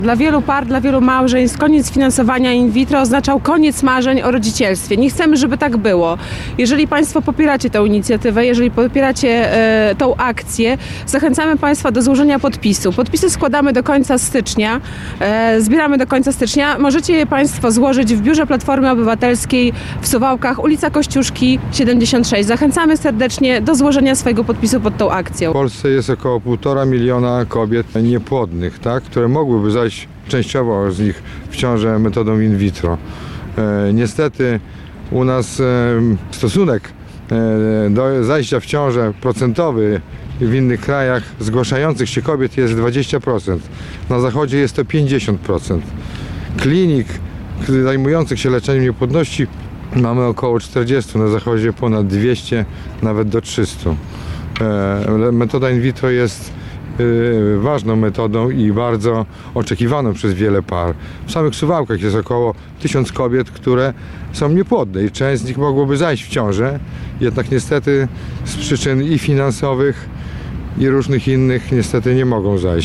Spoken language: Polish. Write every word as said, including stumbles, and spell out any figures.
Dla wielu par, dla wielu małżeństw koniec finansowania in vitro oznaczał koniec marzeń o rodzicielstwie. Nie chcemy, żeby tak było. Jeżeli Państwo popieracie tę inicjatywę, jeżeli popieracie e, tą akcję, zachęcamy Państwa do złożenia podpisu. Podpisy składamy do końca stycznia, e, zbieramy do końca stycznia. Możecie je Państwo złożyć w biurze Platformy Obywatelskiej w Suwałkach, ulica Kościuszki siedemdziesiąt sześć. Zachęcamy serdecznie do złożenia swojego podpisu pod tą akcją. W Polsce jest około półtora miliona kobiet niepłodnych, tak, które mogłyby zajść częściowo z nich w ciążę metodą in vitro. E, niestety u nas e, stosunek e, do zajścia w ciążę procentowy w innych krajach zgłaszających się kobiet jest dwadzieścia procent. Na zachodzie jest to pięćdziesiąt procent. Klinik zajmujących się leczeniem niepłodności mamy około czterdzieści, na zachodzie ponad dwieście, nawet do trzystu. E, metoda in vitro jest ważną metodą i bardzo oczekiwaną przez wiele par. W samych Suwałkach jest około tysiąc kobiet, które są niepłodne i część z nich mogłoby zajść w ciążę, jednak niestety z przyczyn i finansowych, i różnych innych niestety nie mogą zajść.